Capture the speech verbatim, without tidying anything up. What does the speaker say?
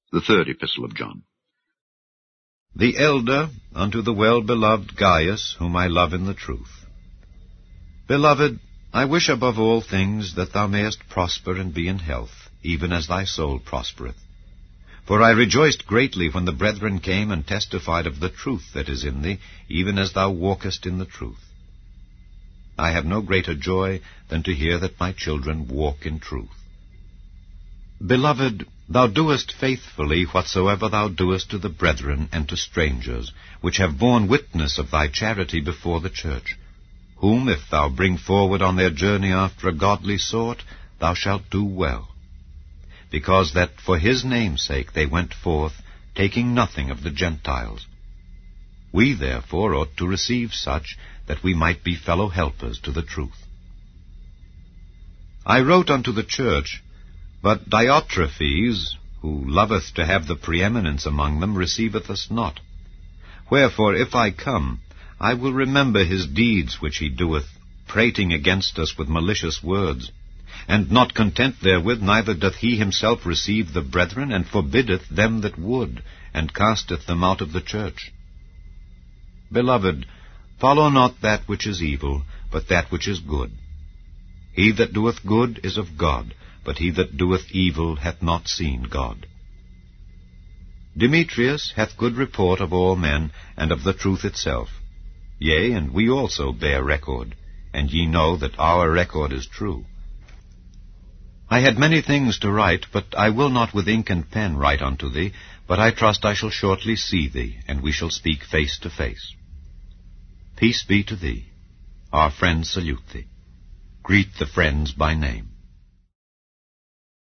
The third epistle of John. The elder unto the well-beloved Gaius, whom I love in the truth. Beloved, I wish above all things that thou mayest prosper and be in health, even as thy soul prospereth. For I rejoiced greatly when the brethren came and testified of the truth that is in thee, even as thou walkest in the truth. I have no greater joy than to hear that my children walk in truth. Beloved, thou doest faithfully whatsoever thou doest to the brethren and to strangers, which have borne witness of thy charity before the church, whom if thou bring forward on their journey after a godly sort, thou shalt do well. Because that for his name's sake they went forth, taking nothing of the Gentiles. We therefore ought to receive such, that we might be fellow helpers to the truth. I wrote unto the church, but Diotrephes, who loveth to have the preeminence among them, receiveth us not. Wherefore, if I come, I will remember his deeds which he doeth, prating against us with malicious words. And not content therewith, neither doth he himself receive the brethren, and forbiddeth them that would, and casteth them out of the church. Beloved, follow not that which is evil, but that which is good. He that doeth good is of God, but he that doeth evil hath not seen God. Demetrius hath good report of all men, and of the truth itself. Yea, and we also bear record, and ye know that our record is true. I had many things to write, but I will not with ink and pen write unto thee, but I trust I shall shortly see thee, and we shall speak face to face. Peace be to thee. Our friends salute thee. Greet the friends by name.